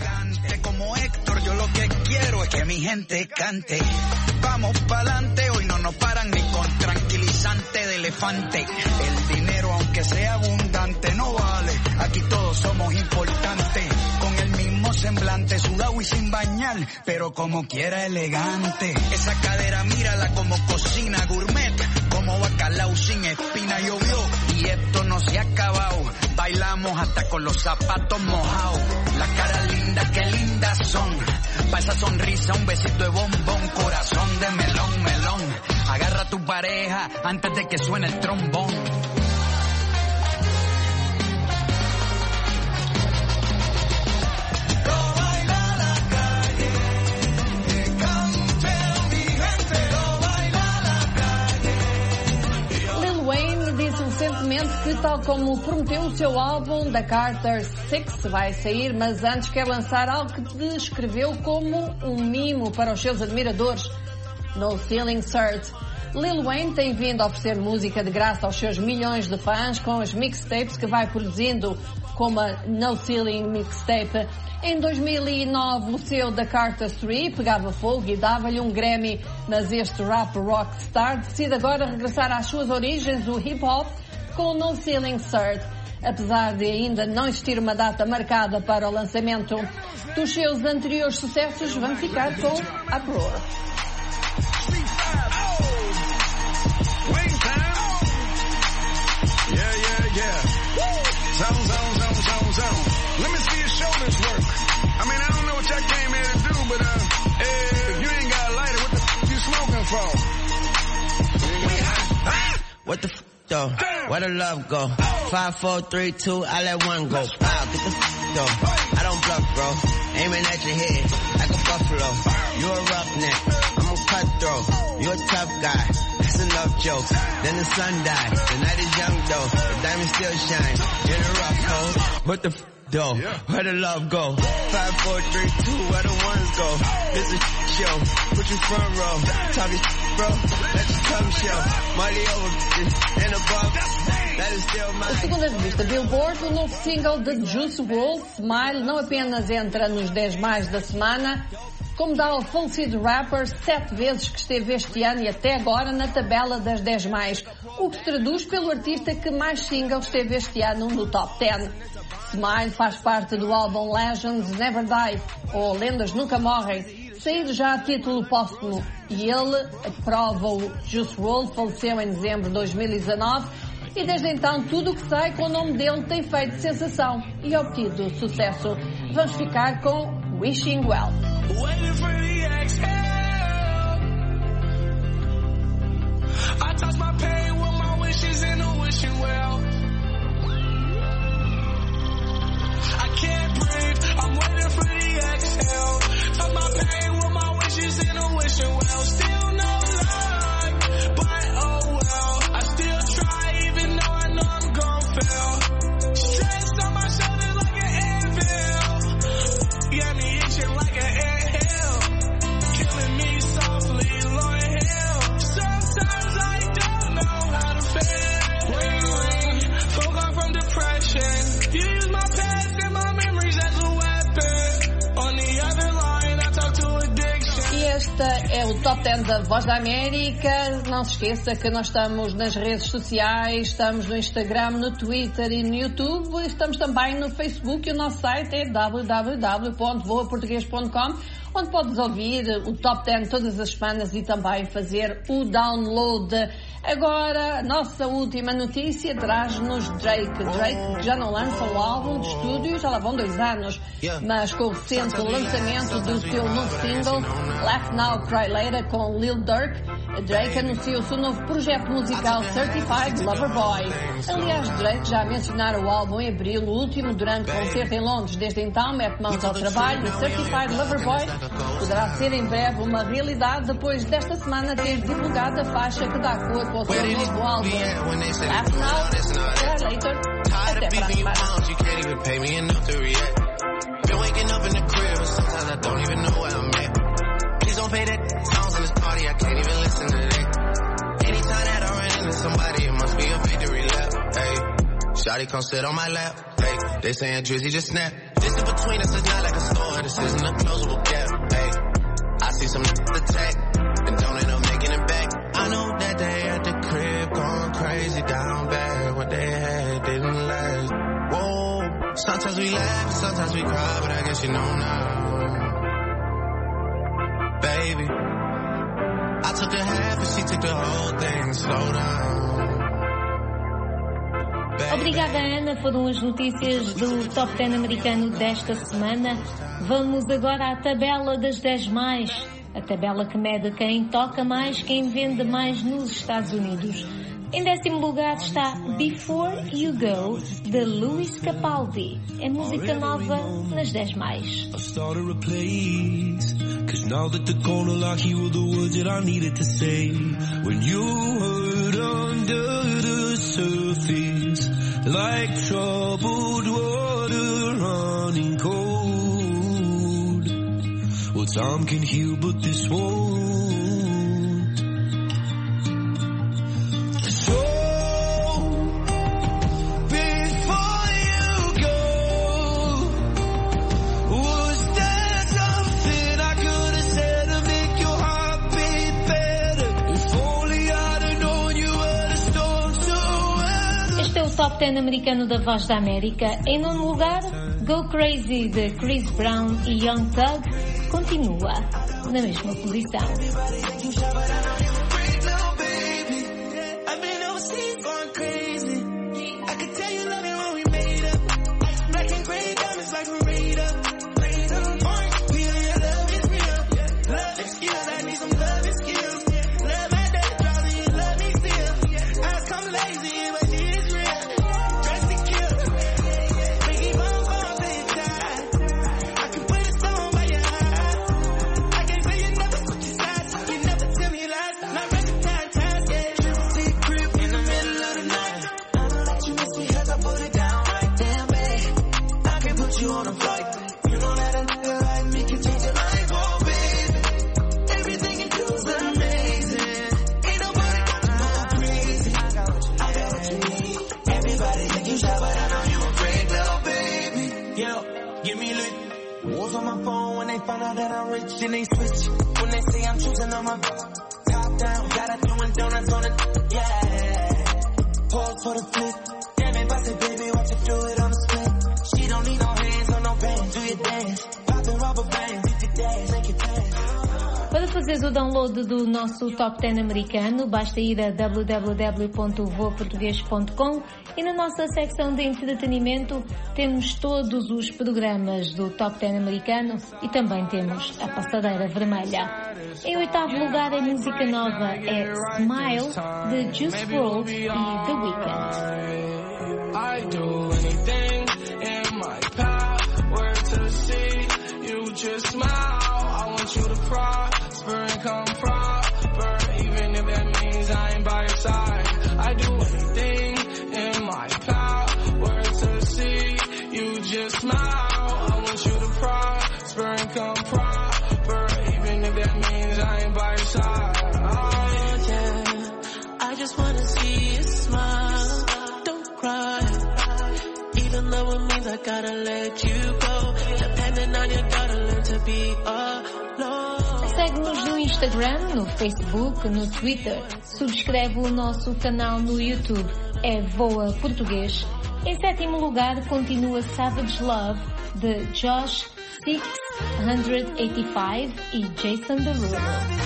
Quiero es que mi gente cante. Vamos pa'lante, hoy no nos paran ni con tranquilizante de elefante. El dinero, aunque sea abundante, no vale. Aquí todos somos importantes. Con el mismo semblante, sudado y sin bañar, pero como quiera elegante. Esa cadera, mírala como cocina gourmet. Como bacalao sin espina llovió. Y esto no se ha acabado. Bailamos hasta con los zapatos mojados. Las caras lindas, qué lindas son. Pa' esa sonrisa, un besito de bombón, corazón de melón, melón. Agarra a tu pareja antes de que suene el trombón. Que, tal como prometeu, o seu álbum The Carter Six vai sair, mas antes quer lançar algo que descreveu como um mimo para os seus admiradores. No Ceiling Cert. Lil Wayne tem vindo a oferecer música de graça aos seus milhões de fãs com as mixtapes que vai produzindo, como a No Ceiling Mixtape. Em dois mil e nove, o seu The Carter três pegava fogo e dava-lhe um Grammy, mas este rap rockstar decide agora regressar às suas origens, o hip-hop, com o No Ceiling Cert, apesar de ainda não existir uma data marcada para o lançamento dos seus anteriores sucessos. Vamos ficar com Uproar. Yeah, yeah, yeah. Zone, zone, zone, zone, zone. Let me see your shoulders work. I mean, I don't know what y'all came here to do, but uh, if you ain't got a lighter, what the f*** you smoking for? What the f*** though? Where the love go? Five, four, three, two, I let one go. Wow, get the f*** though. I don't bluff, bro. Aiming at your head like a buffalo. You a roughneck, I'm a cutthroat. You a tough guy. That's enough jokes. Then the sun died. The night is young though. The diamond still shine. You're the rough code. What the f*** though? Where the love go? Five, four, three, two, where the ones go? This is show. Put you front row. Talking bro. Let you come show. Money over and above. That is still mine. Segundo a revista Billboard, o novo single de Juice world, Smile, não apenas entra nos dez mais da semana, como dá ao falecido rapper sete vezes que esteve este ano e até agora na tabela das dez mais, o que se traduz pelo artista que mais singles esteve este ano no top dez. Smile faz parte do álbum Legends Never Die, ou Lendas Nunca Morrem. sair já a título póstumo. E ele, prova o Juice world, faleceu em dezembro de dois mil e dezanove e desde então tudo o que sai com o nome dele tem feito sensação e obtido sucesso. Vamos ficar com Wishing Well. I touch my pain with my wishes in a wishing well. I can't breathe, I'm waiting for the exhale. Touch my pain with my wishes in a wishing well. Still no luck, but oh well. I still try even though I know I'm gon' fail. Stress on my shoulders like an anvil. Yeah, me itching like an anthill. Killing me softly, Lord hell. Sometimes I don't know how to feel. Ring, ring, woke up from depression. You use my past and my memories as a weapon. On the other line, I talk to addiction. E este é o Top dez da Voz da América. Não se esqueça que nós estamos nas redes sociais, estamos no Instagram, no Twitter e no YouTube. Estamos também no Facebook e o nosso site é w w w ponto voa português ponto com, onde podes ouvir o Top dez todas as semanas e também fazer o download. Agora, a nossa última notícia traz-nos Drake. Drake, que já não lança um álbum de estúdio, já lá vão dois anos, mas com o recente lançamento do seu novo single, Laugh Now, Cry Later, com Lil Durk, Drake anunciou o seu novo projeto musical Certified Lover Boy. Aliás, Drake já mencionara o álbum em abril, o último durante concerto em Londres. Desde então, mete mãos ao trabalho. Certified Lover Boy poderá ser em breve uma realidade depois desta semana ter divulgado a faixa que dá cor para o seu novo álbum. Laugh Now, Cry Later. Até para a semana. Don't pay that songs in this party, I can't even listen to that. Anytime that I run into somebody, it must be a victory lap. Hey, shawty come sit on my lap. Hey, they saying Drizzy just snap. This is between us, it's not like a store, this isn't a closable gap. Hey, I see some attack, and don't end up making it back. I know that they at the crib going crazy down bad. What they had didn't last. Whoa, sometimes we laugh, sometimes we cry, but I guess you know now. Baby, I took a half and she took the whole thing. Slow down. Obrigada, Ana. Foram as notícias do Top dez americano desta semana. Vamos agora à tabela das dez mais. A tabela que mede quem toca mais, quem vende mais nos Estados Unidos. Em décimo lugar está Before You Go, de Luis Capaldi. É música nova nas dez mais. Cause now that the corner lock, you were the words that I needed to say. When you hurt under the surface, like troubled water running cold. Well, time can heal, but this won't. So Top dez americano da Voz da América. Em nono lugar, Go Crazy, de Chris Brown e Young Thug, continua na mesma posição. Then they switch when they say I'm choosing on my top down. Got her doing donuts on it, yeah. Pause for the flip. Damn it, boss it, baby, watch you do it on the split. She don't need no hands or no bands. Do your dance, poppin' rubber bands. If you dance, make it dance. Para fazeres o download do nosso Top dez americano, basta ir a w w w ponto voa português ponto com e na nossa secção de entretenimento temos todos os programas do Top dez americano e também temos a Passadeira Vermelha. Em oitavo lugar, a música nova é Smile, de Juice world e The Weeknd. I do anything in my power to see you just smile. I want you to prosper and come proper, even if that means I ain't by your side. I do anything in my power to see you just smile. I want you to prosper and come proper, even if that means I ain't by your side. Oh yeah, I just wanna see you smile. Don't cry, even though it means I gotta let you go. Depending on you, gotta learn to be alone. Segue-nos no Instagram, no Facebook, no Twitter. Subscreve o nosso canal no YouTube. É Voa Português. Em sétimo lugar, continua Savage Love, de Josh six eight five e Jason Derulo.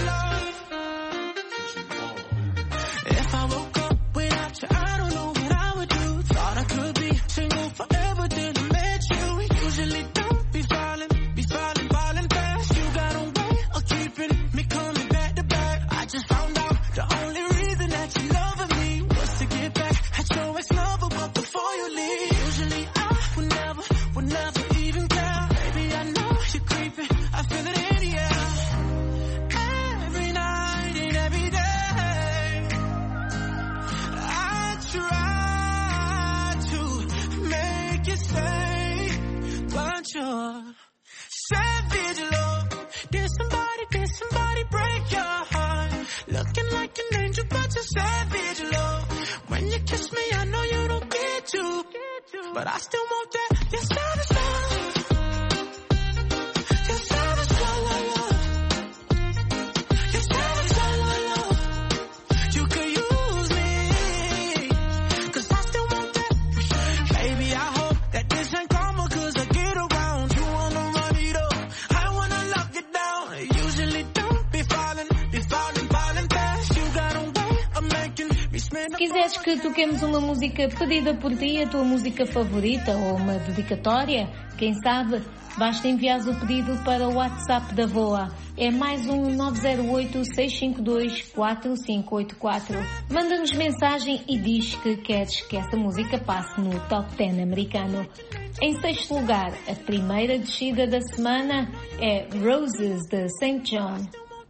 But I still want that, your savage love, your savage love, your savage love. You could use me, cause I still want that. Baby, I hope that this ain't karma, cause I get around. You wanna run it up, I wanna lock it down. Usually don't be falling, be falling, falling fast. You got a way of making me spend. Quiseres que toquemos uma música pedida por ti, a tua música favorita ou uma dedicatória, quem sabe, basta enviar o pedido para o WhatsApp da Voa. É mais um nove zero oito, seis cinco dois, quatro cinco oito quatro. Manda-nos mensagem e diz que queres que essa música passe no Top dez americano. Em sexto lugar, a primeira descida da semana é Roses, de Saint John.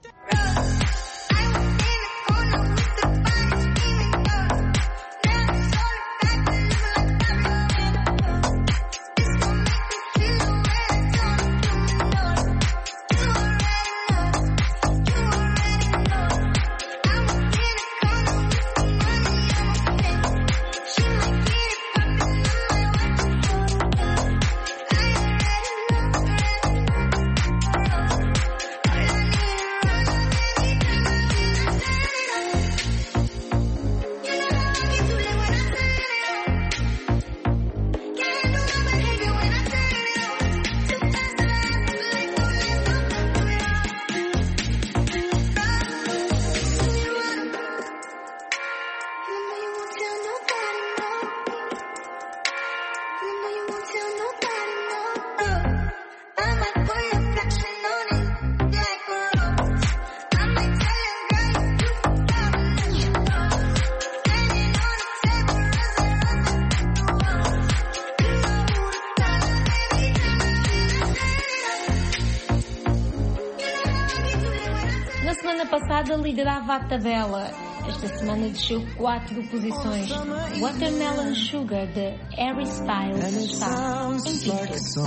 Passada liderava a tabela. Esta semana desceu quatro posições. Watermelon Sugar, de Harry Styles, está em quinto.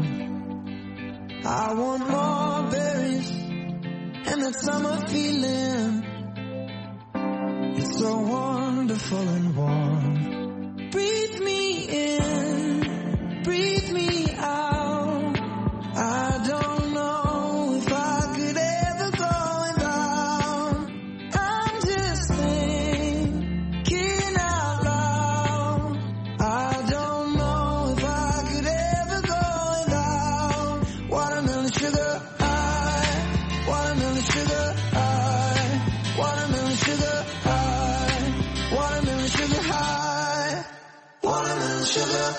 I want more berries and that summer feeling. It's so wonderful and warm. Breathe me in, breathe me out. I don't know if I could ever go down. I'm just thinking out loud. I don't know if I could ever go down. Watermelon sugar high, watermelon sugar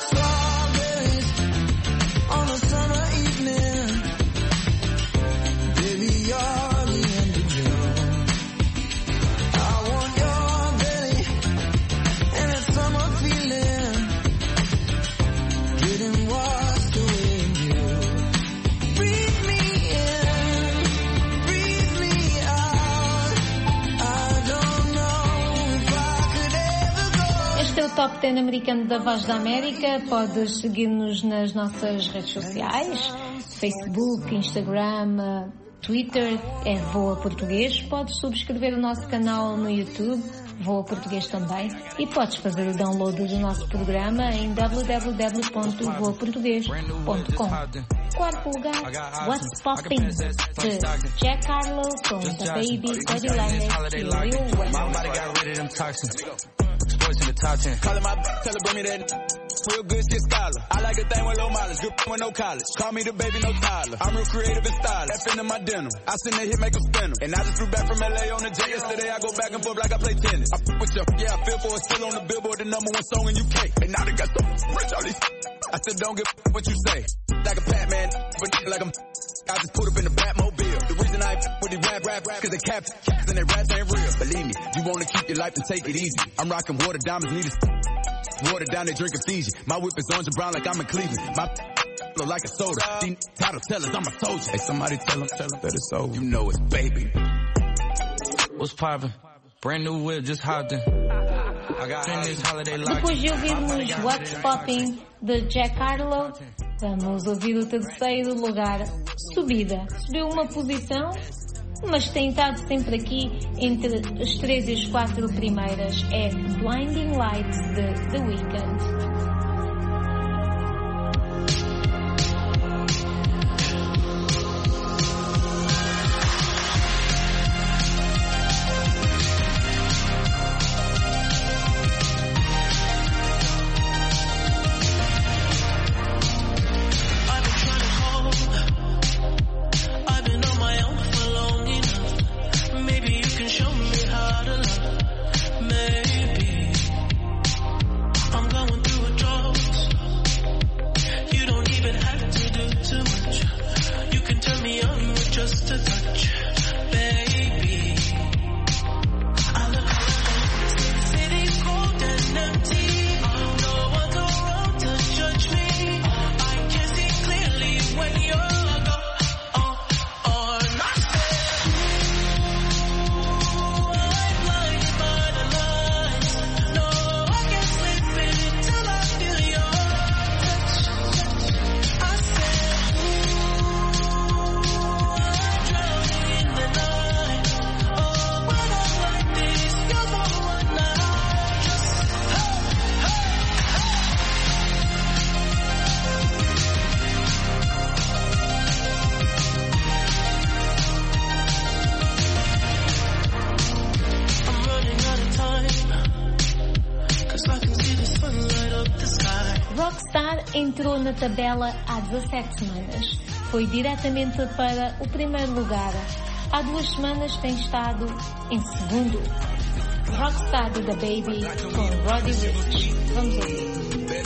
Strawberries on a summer evening. Baby, you're the end of June. I want your belly and that summer feeling. Getting washed away in you. Breathe me in, breathe me out. I don't know if I could ever go. Este é o Top dez americano da Voz da América. Podes seguir-nos nas nossas redes sociais, Facebook, Instagram, Twitter, é Voa Português. Podes subscrever o nosso canal no YouTube, Voa Português também. E podes fazer o download do nosso programa em w w w ponto voa português ponto com. Quarto lugar, What's Poppin', de Jack Harlow com The Baby, Buddy Lennox e Lil Wayne. Sports in the top ten. Calling my tell her bring me that. Real good shit scholar. I like a thing with low mileage. Good with no college. Call me the baby, no Tyler. I'm real creative and stylish. F in my denim. I send that hit, make them spin 'em. And I just flew back from L A on the jet yesterday. I go back and forth like I play tennis. I f with you. Yeah, I feel for it. Still on the Billboard, the number one song in U K. And now they got so rich, all these. I still don't give a what you say. Like a Batman, but like I'm. I just put up in the Batmobile. The reason I f with these rap rap rap, cause they cap and they raps ain't real. Believe me, you wanna keep your life and take it easy. I'm rocking water, diamonds, need a water down, they drink Fiji. My whip is orange and brown like I'm in Cleveland. My look like a soda. These title tellers, I'm a soldier. Hey, somebody tell them, tell them that it's over. You know it's baby. What's poppin'? Brand new whip, just hopped in. I got this holiday life. Depois de ouvirmos What's Poppin' de Jack Harlow, vamos ouvir o terceiro lugar, Subida. Subiu uma posição, mas tem estado sempre aqui entre as três e as quatro primeiras. É Blinding Lights de The Weeknd. Entrou na tabela há dezassete semanas. Foi diretamente para o primeiro lugar. Há duas semanas tem estado em segundo. Rockstar de The Baby com Roddy Ricch. Vamos ouvir.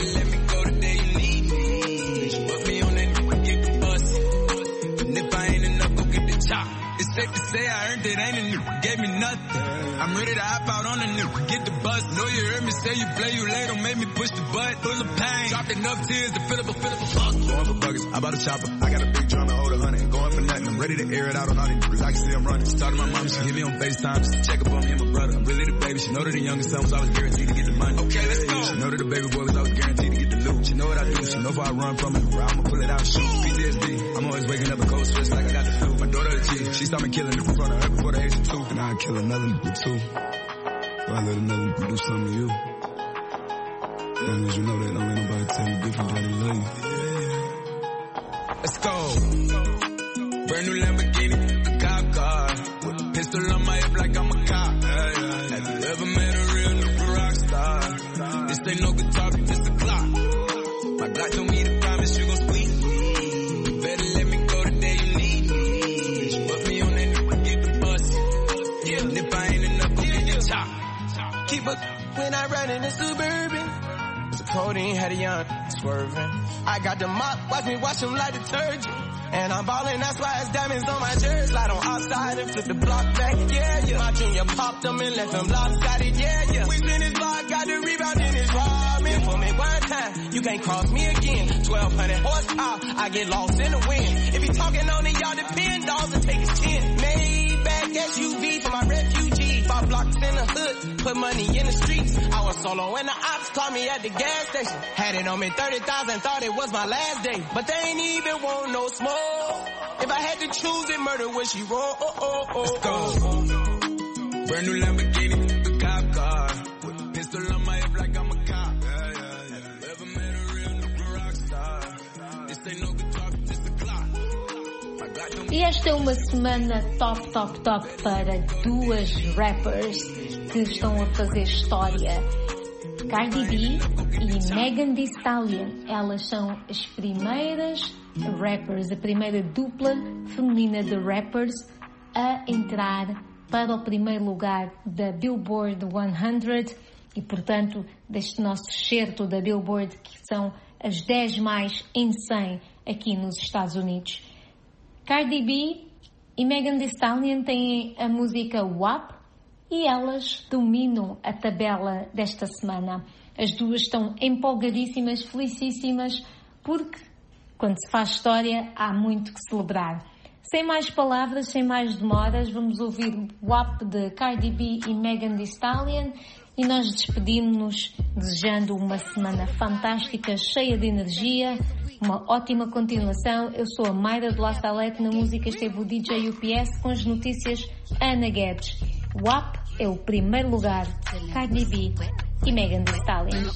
It's safe to say I earned it, ain't a new, gave me nothing. I'm ready to hop out on the new, get the bus. Know you heard me say you play, you late, don't make me push the butt. Full of pain, dropped enough tears to fill up a fill up a fuck. Going for buggers, I bought a chopper. I got a big drum and hold a hundred. Going for nothing, I'm ready to air it out on all these niggas. I can see I'm running. Started my mom, she hit me on FaceTime, just to check up on me and my brother. I'm really the baby, she know that the youngest son was always guaranteed to get the money. Okay, let's go. She know that the baby boy was always guaranteed to get the loot. She know what I do, she know if I run from it, I'ma pull it out, shoot. P T S D, I'm always waking up a cold sweats like I got the flu. My daughter the G, she saw me killing it in front of her before the age of two. And I'd kill another nigga too. So I let another nigga do something to you. As long as you know that, don't let nobody tell you different that they love you. Let's go. Brand new Lamborghini, a cop car. With a pistol on my hip like I'm a cop. Have you ever met a real nigga rock star? This ain't no guitar, this a clock. My God told me to promise you gon' squeeze me. You better let me go the day you need me. She put me on that nigga, get the bus. Yeah, and if I ain't enough, go get your top. Keep up when I ride in the Suburban. So codeine had a young. swerving. I got the mop, watch me wash them like detergent. And I'm ballin', that's why it's diamonds on my jersey. Slide on outside and flip the block back, yeah, yeah. My junior popped them and left them lopsided, yeah, yeah. We spin his block, got the rebound in his robbing. For me one time, you can't cross me again. twelve hundred horsepower, I get lost in the wind. If he talking on it, y'all depend, dogs and take his chin. Maybach S U V for my refugee. Five blocks in the hood, put money in the streets. I was solo when the ops called me at the gas station. Had it on me thirty thousand, thought it was my last day. But they ain't even want no smoke. If I had to choose it, murder would she roll? Oh, oh, oh, Let's go. Brand new Lamborghini, the cop car. With a pistol on my hip like I'm a cop. Yeah, yeah, yeah. Never met a real new rock star. This ain't no guitar, just a clock. E esta é uma semana top, top, top para duas rappers que estão a fazer história. Cardi B e Megan Thee Stallion. Elas são as primeiras rappers, a primeira dupla feminina de rappers a entrar para o primeiro lugar da Billboard cem e, portanto, deste nosso excerto da Billboard, que são as dez mais em cem aqui nos Estados Unidos. Cardi B e Megan Thee Stallion têm a música W A P e elas dominam a tabela desta semana. As duas estão empolgadíssimas, felicíssimas, porque quando se faz história há muito que celebrar. Sem mais palavras, sem mais demoras, vamos ouvir W A P de Cardi B e Megan Thee Stallion e nós despedimos-nos desejando uma semana fantástica, cheia de energia, uma ótima continuação. Eu sou a Mayra de La Salette, na música esteve o D J U P S, com as notícias Ana Guedes. W A P é o primeiro lugar, Cardi B e Megan Thee Stallion.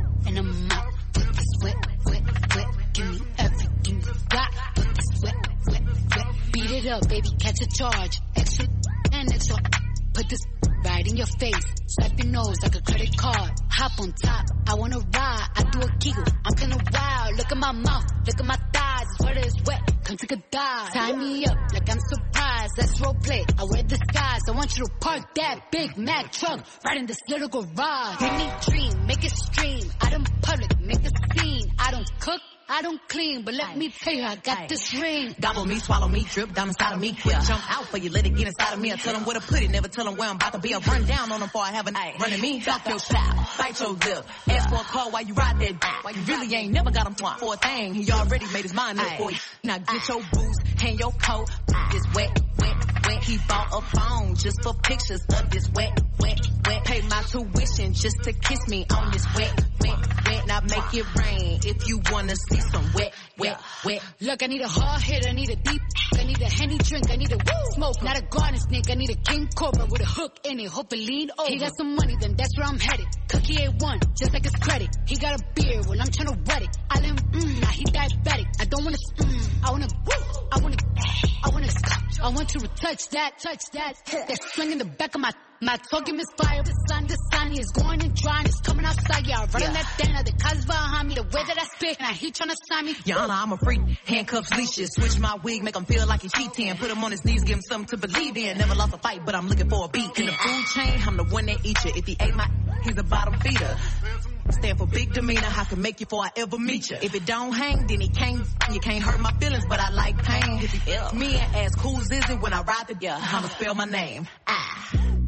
Beat it up, baby, catch a charge. Extra and extra. Put this right in your face. Swipe your nose like a credit card. Hop on top, I wanna ride. I do a giggle, I'm kinda wild. Look at my mouth, look at my thighs. It's wet, it's wet, come take a dive. Tie me up like I'm surprised. Let's role play, I wear disguise. I want you to park that Big Mac truck right in this little garage. Make me dream, make it stream. Out in public, make a scene. I don't cook, I don't clean, but let me tell you, I got Aye. This ring. Gobble me, swallow me, drip down inside of me. Quick yeah. Jump out for you, let it get inside of me. I tell them where to put it, never tell them where I'm about to be. I run down on them before I have a night. Running me, talk your style, bite your lip. Ask for a call while you ride that. While you really ain't never got him for a thing. He already made his mind up for you. Now get your boots, hang your coat. It's wet, wet, wet. He bought a phone just for pictures of this wet, wet, wet. Pay my tuition just to kiss me on this wet, wet, wet. Now make it rain if you wanna see some wet, wet, wet. Look, I need a hard hit, I need a deep, I need a Henny drink, I need a woo smoke, not a garden snake, I need a king cobra with a hook in it, hope it lean over. He got some money, then that's where I'm headed. Cookie A one, just like his credit. He got a beard, well I'm tryna wet it. I let him, mm, now he diabetic. I don't wanna, mm, I wanna, woo, I wanna, I wanna, I want you to touch that, touch that, that swing in the back of my. My talking misfire, the sun, the sun is going and drying, it's coming outside, yeah, running yeah. that down, the cuz behind me, the way that I spit, and I heat trying to sign me. Your Honor, I'm a freak, handcuffs, leashes, switch my wig, make him feel like he's cheating, put him on his knees, give him something to believe in, never lost a fight, but I'm looking for a beat. In the food chain, I'm the one that eat you, if he ate my, he's a bottom feeder. Stand for big demeanor, I can make you before I ever meet you. If it don't hang, then he can't, you can't hurt my feelings, but I like pain. If he yeah. me and ask who's is it when I ride the yeah, I'ma spell my name. Ah.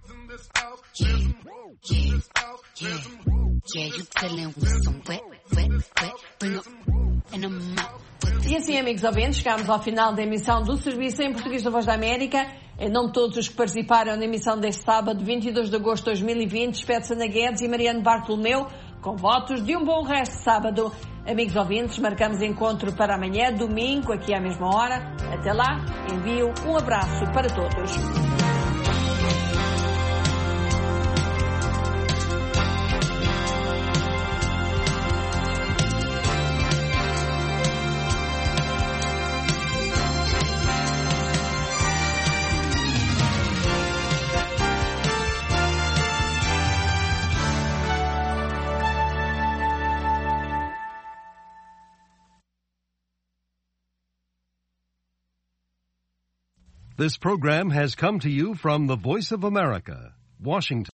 Yeah, yeah, yeah, yeah, you dealing with some wet, wet, wet, bring up, and I'm out. E assim, amigos ouvintes, chegámos ao final da emissão do Serviço em Português da Voz da América. Em nome de todos os que participaram na emissão deste sábado, vinte e dois de agosto de dois mil e vinte, despede-se Ana Guedes e Mariano Bartolomeu, com votos de um bom resto de sábado. Amigos ouvintes, marcamos encontro para amanhã, domingo, aqui à mesma hora. Até lá, envio um abraço para todos. This program has come to you from the Voice of America, Washington.